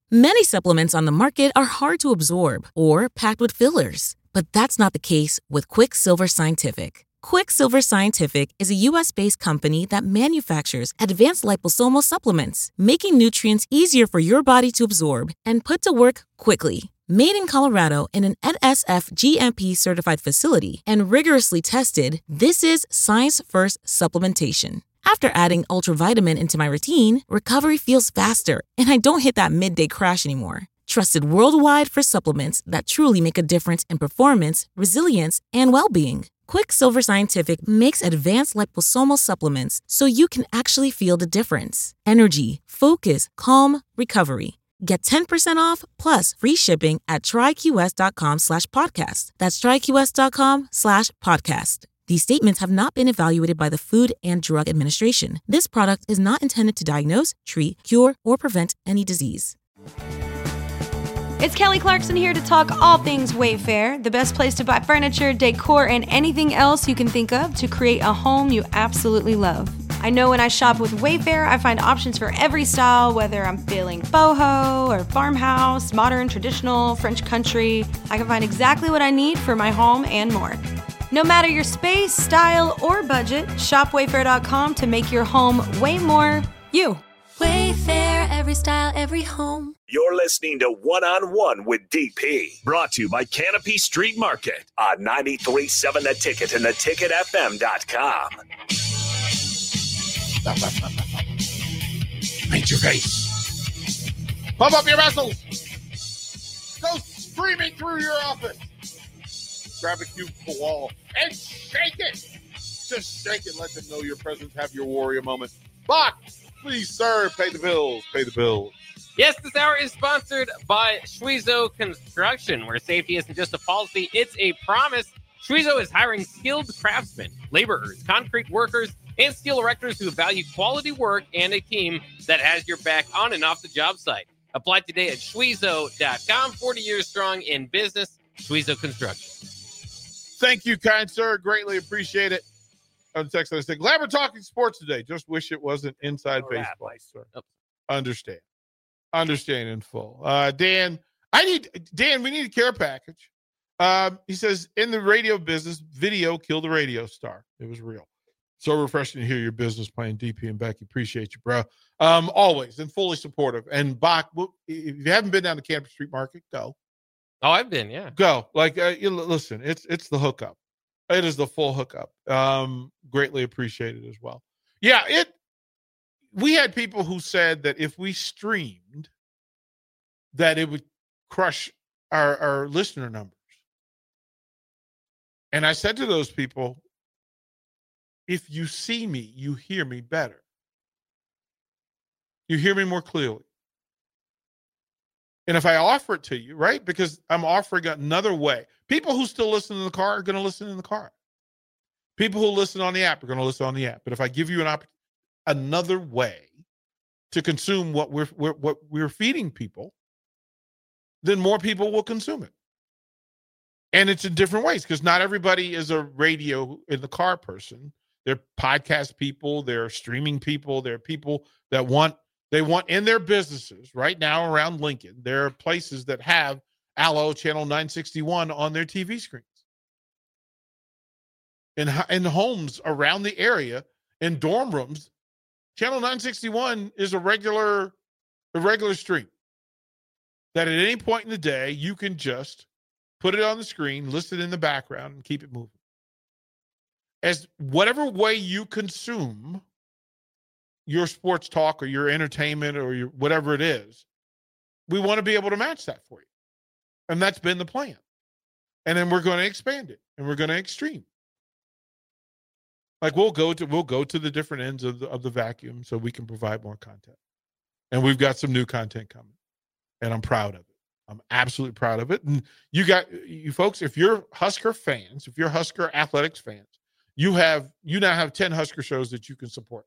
Many supplements on the market are hard to absorb or packed with fillers, but that's not the case with Quicksilver Scientific. Quicksilver Scientific is a U.S.-based company that manufactures advanced liposomal supplements, making nutrients easier for your body to absorb and put to work quickly. Made in Colorado in an NSF GMP-certified facility and rigorously tested, this is science-first supplementation. After adding Ultravitamin into my routine, recovery feels faster, and I don't hit that midday crash anymore. Trusted worldwide for supplements that truly make a difference in performance, resilience, and well-being. Quicksilver Scientific makes advanced liposomal supplements so you can actually feel the difference. Energy, focus, calm, recovery. Get 10% off plus free shipping at tryqs.com/podcast. That's tryqs.com/podcast. These statements have not been evaluated by the Food and Drug Administration. This product is not intended to diagnose, treat, cure, or prevent any disease. It's Kelly Clarkson here to talk all things Wayfair, the best place to buy furniture, decor, and anything else you can think of to create a home you absolutely love. I know when I shop with Wayfair, I find options for every style, whether I'm feeling boho or farmhouse, modern, traditional, French country. I can find exactly what I need for my home and more. No matter your space, style, or budget, shop Wayfair.com to make your home way more you. Wayfair, every style, every home. You're listening to One-on-One with DP, brought to you by Canopy Street Market on 93.7 The Ticket and theticketfm.com. Paint your face. Pump up your muscles. Go screaming through your office. Grab a cubicle wall and shake it. Just shake it. Let them know your presence. Have your warrior moment. Bach, please, sir, pay the bills. Pay the bills. Yes, this hour is sponsored by Schwezo Construction, where safety isn't just a policy, it's a promise. Schwezo is hiring skilled craftsmen, laborers, concrete workers, and steel erectors who value quality work and a team that has your back on and off the job site. Apply today at Schwezo.com. 40 years strong in business. Schwezo Construction. Thank you, kind sir. Greatly appreciate it. On text, I said, glad we're talking sports today. Just wish it wasn't inside baseball, sir. Understand in full. Dan, we need a care package. He says, in the radio business, video killed the radio star. It was real. So refreshing to hear your business plan, DP and Becky. Appreciate you, bro. Always and fully supportive. And Bach, if you haven't been down to Canopy Street Market, go. Oh, I've been, yeah. Go. Listen, it's the hookup. It is the full hookup. Greatly appreciated as well. Yeah, we had people who said that if we streamed, that it would crush our listener numbers. And I said to those people, if you see me, you hear me better. You hear me more clearly. And if I offer it to you, right, because I'm offering another way. People who still listen in the car are going to listen in the car. People who listen on the app are going to listen on the app. But if I give you another way to consume what we're feeding people, then more people will consume it. And it's in different ways because not everybody is a radio in the car person. They're podcast people. They're streaming people. They're people that want in their businesses right now around Lincoln. There are places that have Allo Channel 961 on their TV screens. In homes around the area, in dorm rooms, Channel 961 is a regular stream that at any point in the day, you can just put it on the screen, listen in the background, and keep it moving. As whatever way you consume your sports talk or your entertainment or your whatever it is, we want to be able to match that for you. And that's been the plan. And then we're going to expand it and we're going to extreme. Like we'll go to the different ends of the vacuum so we can provide more content. And we've got some new content coming. And I'm proud of it. I'm absolutely proud of it. And you folks, if you're Husker fans, if you're Husker athletics fans, you now have 10 Husker shows that you can support.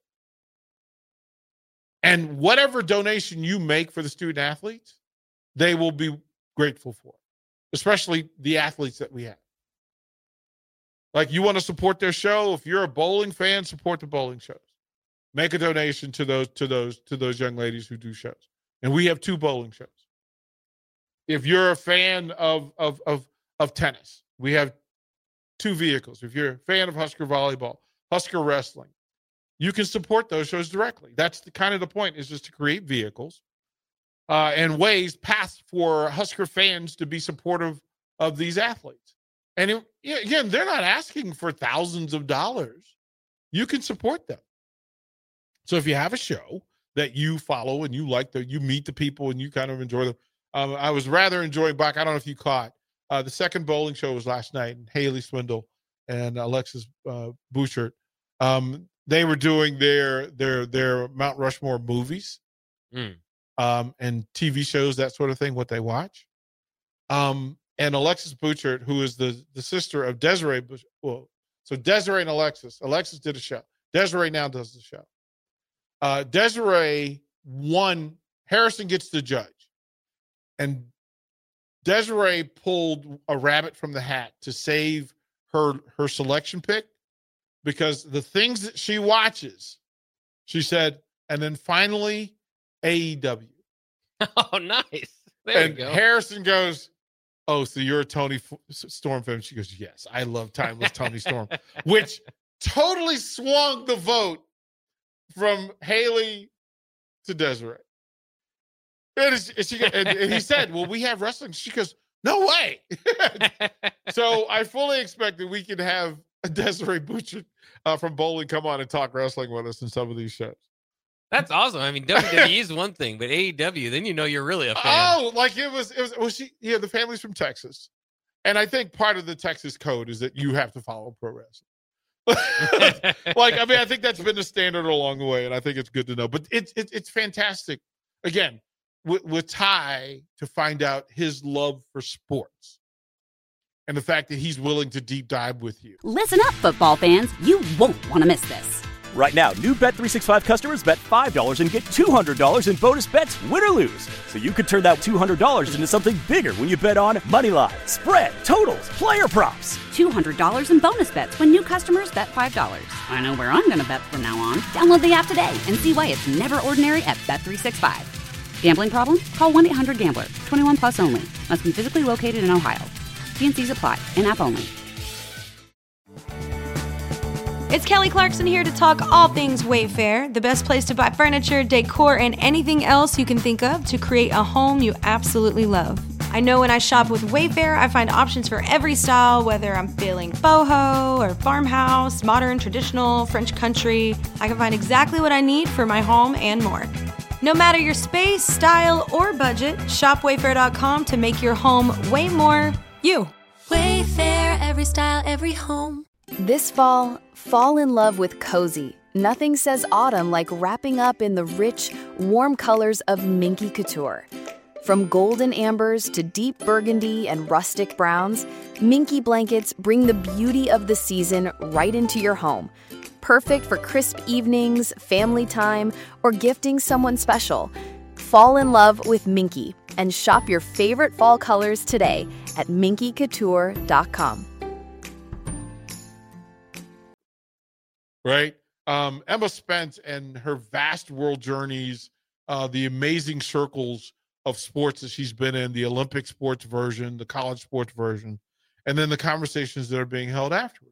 And whatever donation you make for the student athletes, they will be grateful for, especially the athletes that we have. Like you want to support their show. If you're a bowling fan, support the bowling shows. Make a donation to those young ladies who do shows. And we have 2 bowling shows. If you're a fan of tennis, we have 2 vehicles. If you're a fan of Husker volleyball, Husker wrestling, you can support those shows directly. That's the kind of the point, is just to create vehicles and paths for Husker fans to be supportive of these athletes. And again, they're not asking for thousands of dollars. You can support them. So if you have a show that you follow and you like, you meet the people and you kind of enjoy them. I was rather enjoying back. I don't know if you caught the second bowling show was last night, and Haley Swindle and Alexis Bouchard. They were doing their Mount Rushmore movies and TV shows, that sort of thing, what they watch. And Alexis Bouchard, who is the sister of Desiree, so Desiree and Alexis did a show. Desiree now does the show. Desiree won. Harrison gets the judge. And Desiree pulled a rabbit from the hat to save her selection pick, because the things that she watches, she said, and then finally AEW. Oh, nice. There you go. Harrison goes, "Oh, so you're a Tony Storm fan?" She goes, "Yes, I love Timeless Tony Storm," which totally swung the vote from Haley to Desiree. And he said, "Well, we have wrestling." She goes, "No way." So I fully expect that we can have Desiree Bouchard from bowling come on and talk wrestling with us in some of these shows. That's awesome. I mean, WWE is one thing, but AEW, then you're really a fan. Oh, like it was she, the family's from Texas. And I think part of the Texas code is that you have to follow pro wrestling. I think that's been the standard along the way, and I think it's good to know. But it's fantastic. Again, with Ty, to find out his love for sports and the fact that he's willing to deep dive with you. Listen up, football fans. You won't want to miss this. Right now, new Bet365 customers bet $5 and get $200 in bonus bets, win or lose. So you could turn that $200 into something bigger when you bet on money line, spread, totals, player props. $200 in bonus bets when new customers bet $5. I know where I'm going to bet from now on. Download the app today and see why it's never ordinary at Bet365. Gambling problem? Call 1-800-GAMBLER. 21 plus only. Must be physically located in Ohio. T&Cs apply. In-app only. It's Kelly Clarkson here to talk all things Wayfair, the best place to buy furniture, decor, and anything else you can think of to create a home you absolutely love. I know when I shop with Wayfair, I find options for every style, whether I'm feeling boho or farmhouse, modern, traditional, French country. I can find exactly what I need for my home and more. No matter your space, style, or budget, shop Wayfair.com to make your home way more you. Wayfair, every style, every home. This fall in love with cozy. Nothing says autumn like wrapping up in the rich, warm colors of Minky Couture. From golden ambers to deep burgundy and rustic browns, Minky blankets bring the beauty of the season right into your home. Perfect for crisp evenings, family time, or gifting someone special. Fall in love with Minky and shop your favorite fall colors today at minkycouture.com. Right? Emma Spence and her vast world journeys, the amazing circles of sports that she's been in, the Olympic sports version, the college sports version, and then the conversations that are being held afterwards.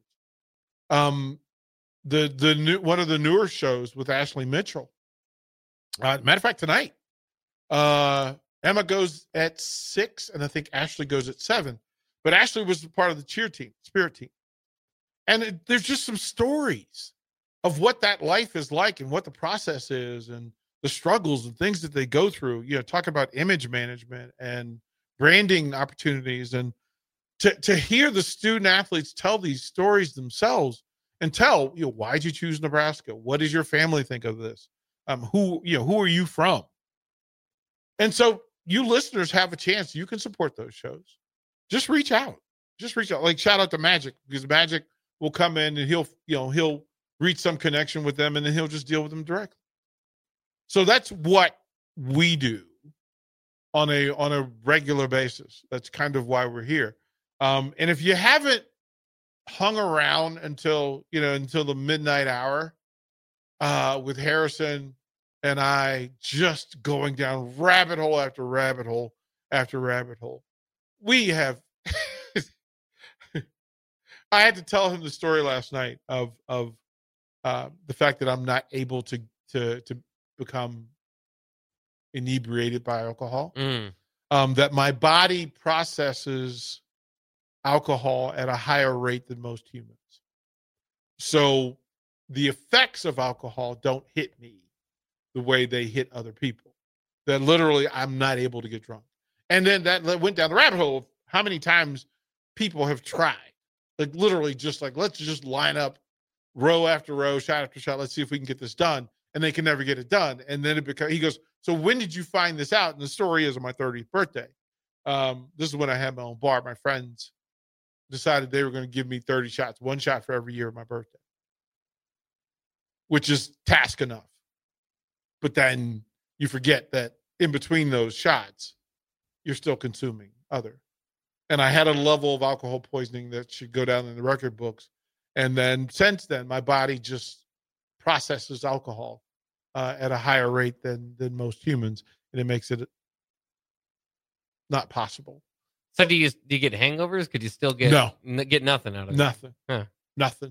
The new one of the newer shows with Ashley Mitchell. Matter of fact, tonight, Emma goes at 6, and I think Ashley goes at 7. But Ashley was part of the spirit team. And there's just some stories of what that life is like and what the process is and the struggles and things that they go through. Talking about image management and branding opportunities, and to hear the student athletes tell these stories themselves and tell, why'd you choose Nebraska? What does your family think of this? Who are you from? And so you listeners have a chance. You can support those shows. Just reach out. Like, shout out to Magic, because Magic will come in and he'll reach some connection with them, and then he'll just deal with them directly. So that's what we do on a regular basis. That's kind of why we're here. And if you haven't hung around until the midnight hour with Harrison and I just going down rabbit hole after rabbit hole after rabbit hole. We have. I had to tell him the story last night of the fact that I'm not able to become inebriated by alcohol. That my body processes alcohol at a higher rate than most humans. So the effects of alcohol don't hit me the way they hit other people. That literally I'm not able to get drunk. And then that went down the rabbit hole of how many times people have tried. Like literally just like, let's just line up row after row, shot after shot. Let's see if we can get this done. And they can never get it done. And then he goes, so when did you find this out? And the story is on my 30th birthday. This is when I had my own bar. My friends decided they were going to give me 30 shots, 1 shot for every year of my birthday, which is task enough. But then you forget that in between those shots, you're still consuming other. And I had a level of alcohol poisoning that should go down in the record books. And then since then, my body just processes alcohol at a higher rate than most humans. And it makes it not possible. So do you get hangovers? Could you still get nothing out of it? Nothing. Huh. Nothing.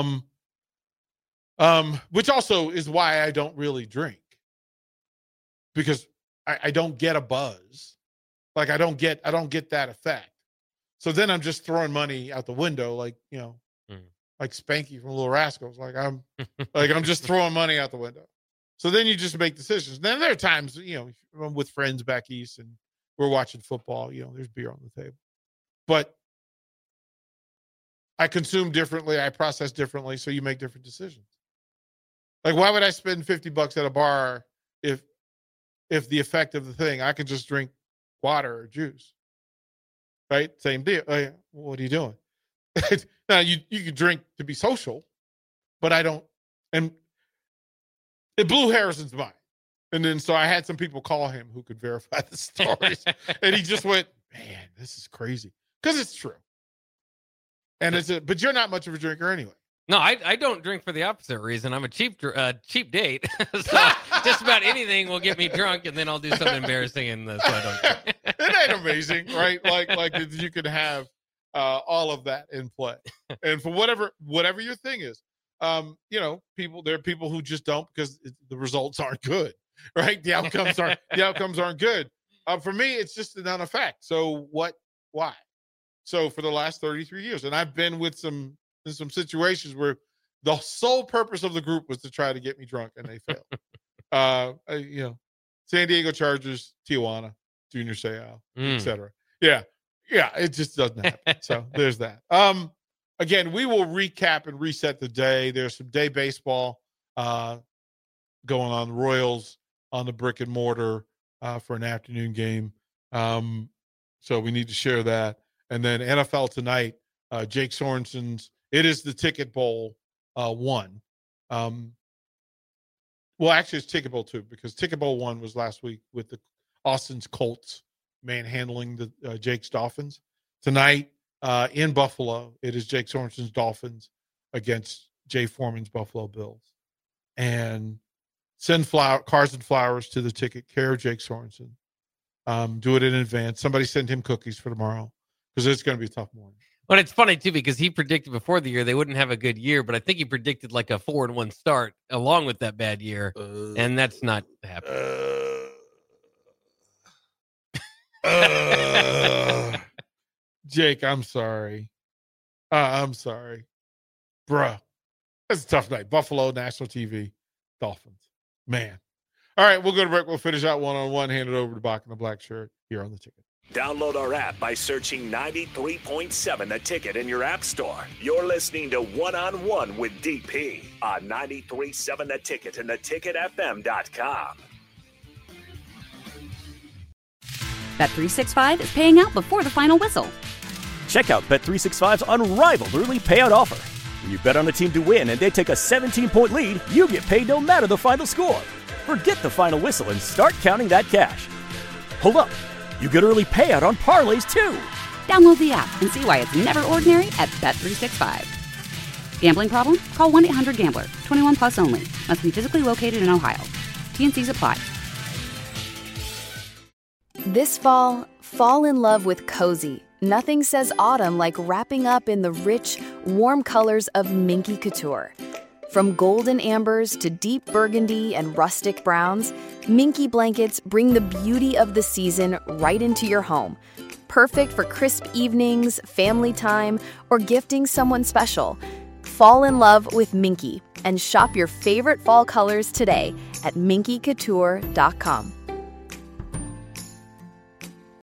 Which also is why I don't really drink. Because I don't get a buzz. Like I don't get that effect. So then I'm just throwing money out the window, like, like Spanky from Little Rascals. Like I'm just throwing money out the window. So then you just make decisions. Then there are times, I'm with friends back east and we're watching football, there's beer on the table. But I consume differently, I process differently, so you make different decisions. Like why would I spend $50 at a bar if the effect of the thing, I can just drink water or juice? Right? Same deal. What are you doing? Now, you can drink to be social, but I don't. And it blew Harrison's mind. And then so I had some people call him who could verify the stories. And he just went, man, this is crazy. Because it's true. And but you're not much of a drinker anyway. No, I don't drink for the opposite reason. I'm a cheap date. So just about anything will get me drunk, and then I'll do something embarrassing, and so I don't drink. It ain't amazing, right? Like you could have all of that in play, and for whatever your thing is, there are people who just don't because the results aren't good, right? The outcomes aren't good. For me, it's just a non-effect. So why? So for the last 33 years, and I've been in some situations where the sole purpose of the group was to try to get me drunk, and they failed. San Diego Chargers, Tijuana, Junior Seau, etc. Yeah, it just doesn't happen. So there's that. Again, we will recap and reset the day. There's some day baseball going on. The Royals on the brick and mortar for an afternoon game. So we need to share that. And then NFL tonight, Jake Sorensen's. It is the Ticket Bowl 1. Well, actually, it's Ticket Bowl 2 because Ticket Bowl 1 was last week with the Austin's Colts manhandling the Jake's Dolphins. Tonight in Buffalo, it is Jake Sorensen's Dolphins against Jay Foreman's Buffalo Bills. And send cars and flowers to the ticket, care of Jake Sorensen. Do it in advance. Somebody send him cookies for tomorrow because it's going to be a tough morning. But it's funny, too, because he predicted before the year they wouldn't have a good year, but I think he predicted like a 4-1 start along with that bad year, and that's not happening. Jake, I'm sorry. I'm sorry. Bruh. That's a tough night. Buffalo, national TV, Dolphins. Man. All right, we'll go to break. We'll finish out one-on-one, hand it over to Bach in the black shirt here on The Ticket. Download our app by searching 93.7 The Ticket in your app store. You're listening to One-on-One with DP on 93.7 The Ticket and theticketfm.com. Bet365 is paying out before the final whistle. Check out Bet365's unrivaled early payout offer. When you bet on a team to win and they take a 17-point lead, you get paid no matter the final score. Forget the final whistle and start counting that cash. Hold up. You get early payout on parlays, too. Download the app and see why it's never ordinary at Bet365. Gambling problem? Call 1-800-GAMBLER. 21 plus only. Must be physically located in Ohio. T&Cs apply. This fall, fall in love with cozy. Nothing says autumn like wrapping up in the rich, warm colors of Minky Couture. From golden ambers to deep burgundy and rustic browns, Minky blankets bring the beauty of the season right into your home. Perfect for crisp evenings, family time, or gifting someone special. Fall in love with Minky and shop your favorite fall colors today at minkycouture.com.